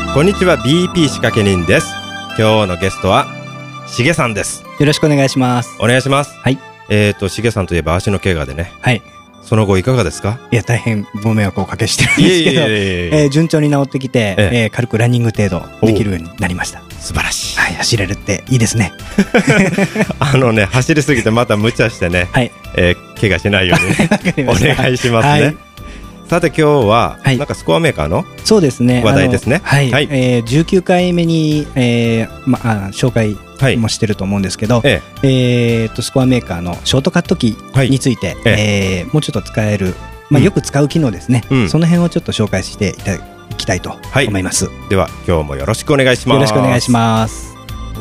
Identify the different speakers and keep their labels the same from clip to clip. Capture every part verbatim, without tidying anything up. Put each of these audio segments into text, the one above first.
Speaker 1: こんにちは ビーピー 仕掛け人です。今日のゲストはしげさんです。
Speaker 2: よろしくお願いします。
Speaker 1: お願いします。
Speaker 2: はい。
Speaker 1: えーとしげさんといえば足の怪我でね。
Speaker 2: はい。
Speaker 1: その後いかがですか？
Speaker 2: いや大変ご迷惑をおかけしてるんですけど、えー、順調に治ってきて、えええー、軽くランニング程度できるようになりました。
Speaker 1: 素晴らしい。
Speaker 2: はい、走れるっていいですね。
Speaker 1: あのね走りすぎてまた無茶してね、はい、えー、怪我しないようにお願いしますね。はい、さて今日は、はい、なんかスコアメーカーの
Speaker 2: そうですね
Speaker 1: 話題ですね。
Speaker 2: はい、はい、えー、じゅうきゅうかいめに、えーま、あ紹介もしてると思うんですけど、はい、えー、えー、とスコアメーカーのショートカットキーについて、はい、えー、もうちょっと使える、まあ、よく使う機能ですね、うん、その辺をちょっと紹介していただきたいと思います。はい、
Speaker 1: では今日もよろしくお願いします。
Speaker 2: よろしくお願いします。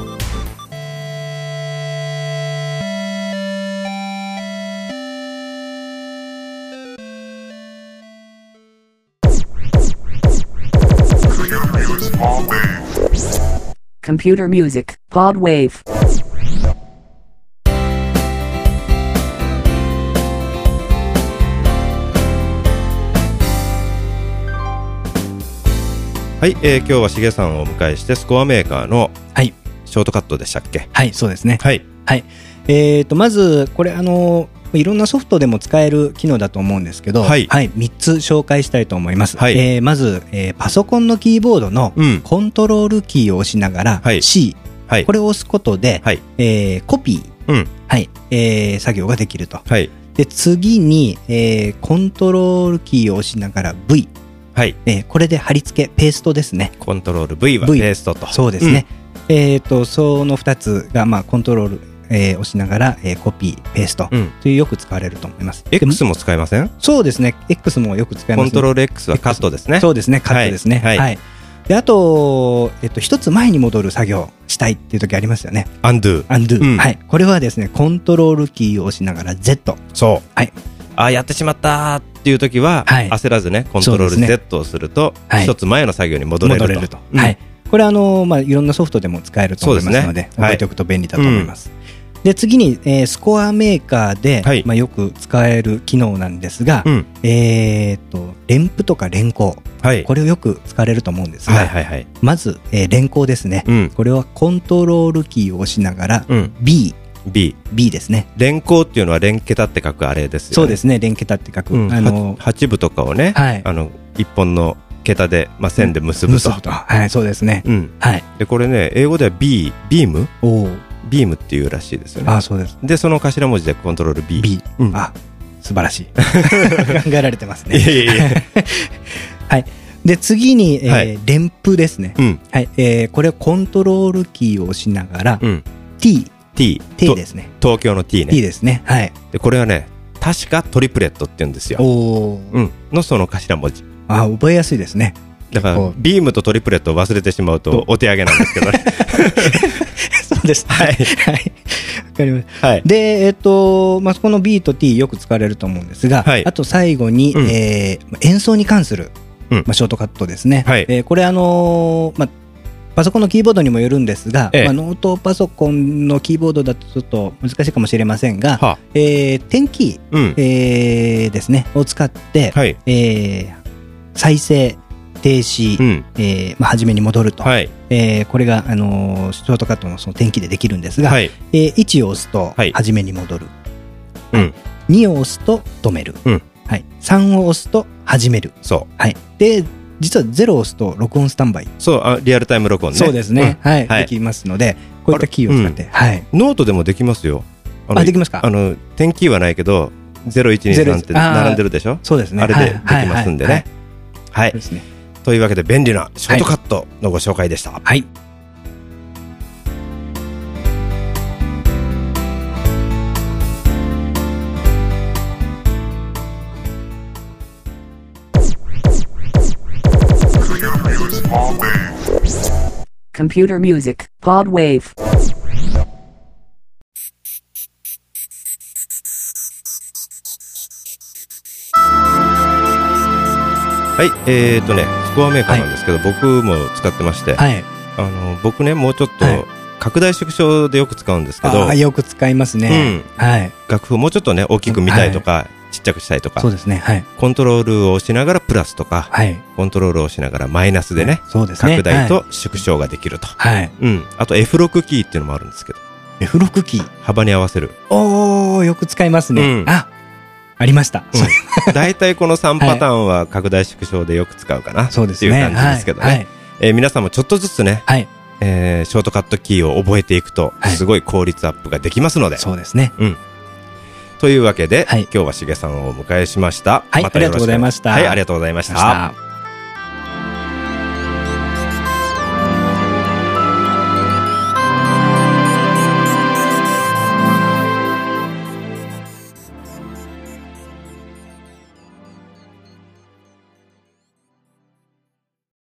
Speaker 3: Computer Music Pod Wave。
Speaker 1: はい、えー、今日はしげさんをお迎えしてスコアメーカーのショートカットでしたっけ？
Speaker 2: はい、そうですね。
Speaker 1: はい、
Speaker 2: はい、えーとまずこれあのいろんなソフトでも使える機能だと思うんですけど、はいはい、みっつ紹介したいと思います。はい、えー、まず、えー、パソコンのキーボードのコントロールキーを押しながら、はい、C、はい、これを押すことで、はい、えー、コピー、うん、はい、えー、作業ができると。はい、で次に、えー、コントロールキーを押しながら V、はい、えー、これで貼り付けペーストですね。
Speaker 1: コントロール V はペーストと。
Speaker 2: そうですね。うん、えーとそのふたつが、まあ、コントロールえー、押しながら、えー、コピーペーストというよく使われると思います。
Speaker 1: うん、X も使えません？
Speaker 2: そうですね、 X もよく使います、ね、
Speaker 1: コントロール X はカットですね。
Speaker 2: そうですね、カットですね。はい、はい、であと、えっと、一つ前に戻る作業したいっていう時ありますよね。
Speaker 1: アンドゥ、
Speaker 2: アンドゥ、うん、はい、これはですねコントロールキーを押しながら Z。 そう、はい、
Speaker 1: あやってしまったっていう時は、はい、焦らずねコントロール Z をすると一つ前の作業に戻れると、はい、戻れると、うん、はい、これはあの、まあ、いろんなソフトでも使えると思いますので、ね、覚えておくと便利だと思います。はい、うん、で次に、えー、スコアメーカーで、はい、まあ、よく使える機能なんですが、うん、えー、と連符とか連行、はい、これをよく使われると思うんですが、はいはいはい、まず、えー、連行ですね、うん、これはコントロールキーを押しながら、うん、B B, B ですね。連行っていうのは連桁って書くあれですよね。そうですね、連桁って書く、うん、あのはちぶとかをね、はい、あのいっぽんの桁で、まあ、線で結ぶと、うん、結ぶと、
Speaker 2: はい、そうですね、うん、はい、で
Speaker 1: これね英語では B ビームおビームっていうらしいですよね。
Speaker 2: あ、そうです。
Speaker 1: でその頭文字でコントロール B、
Speaker 2: B、うん、あ、素晴らしい考えられてますね。いやいやいやはい、で次に、えーはい、連符ですね、うん、はい、えー、これをコントロールキーを押しながら、うん、T T, T ですね。東京の T ね。T ですね。はい。
Speaker 1: でこれはね確かトリプレットって言うんですよ。お、うん、のその頭文字。
Speaker 2: あ、覚えやすいですね。
Speaker 1: だからビームとトリプレットを忘れてしまうとお手上げなんですけどね。
Speaker 2: そうです、ね。はい。はい。わかります。はい。でえっとまあこの B と T よく使われると思うんですが、はい、あと最後に、うん、えー、演奏に関する、うん、まあショートカットですね。はい。えー、これあのー、まあパソコンのキーボードにもよるんですが、ええ、まあ、ノートパソコンのキーボードだとちょっと難しいかもしれませんが、はあ、えー、点キー、うん、えー、ですねを使って、はい、えー、再生停止、うん、えーまあ、初めに戻ると、はい、えー、これが、あのー、ショートカットのその点キーでできるんですが、はい、えー、いちを押すと初めに戻る、はい、にを押すと止める、うん、はい、さんを押すと始める、そう、はい、で実はゼロを押すと録音スタンバイ、
Speaker 1: そう、あ、リアルタイム録音ね。そう
Speaker 2: ですね、うん、はい、はい、できますのでこういったキーを使って、うん、はい、
Speaker 1: ノートでもできますよ。
Speaker 2: あ、できますか。
Speaker 1: あの点キーはないけどゼロいちにさんって並んでるでしょ。
Speaker 2: そうですね、
Speaker 1: あれでできますんでね。はい、はいはいはい、ですね。というわけで便利なショートカットのご紹介でした。はい、はい、
Speaker 3: Computer Music Pod Wave。
Speaker 1: はい、えーとねスコアメーカーなんですけど、はい、僕も使ってまして、はい、あの僕ねもうちょっと拡大縮小でよく使うんですけど、
Speaker 2: あ、よく使いますね、
Speaker 1: うん、はい、楽譜をもうちょっとね大きく見たいとか、はい、ちっちちゃくしたいとか、
Speaker 2: そうですね、はい、
Speaker 1: コントロールを押しながらプラスとか、はい、コントロールを押しながらマイナスでね、はい、そうですね、拡大と縮小ができると、はい、うん、あと エフろく キーっていうのもあるんですけど、
Speaker 2: エフろく キー、
Speaker 1: 幅に合わせる。
Speaker 2: おー、よく使いますね、うん、あありました。
Speaker 1: 大体、うん、このさんパターンは拡大縮小でよく使うかな、はい、っていう感じですけどね、はいはい、えー、皆さんもちょっとずつね、はい、えー、ショートカットキーを覚えていくとすごい効率アップができますので、はい、
Speaker 2: そうですね、
Speaker 1: うん、というわけで、はい、今日はしげさんをお迎えしました。
Speaker 2: はい、またよろしく。ありがとうございました。
Speaker 1: はい、ありがとうございました。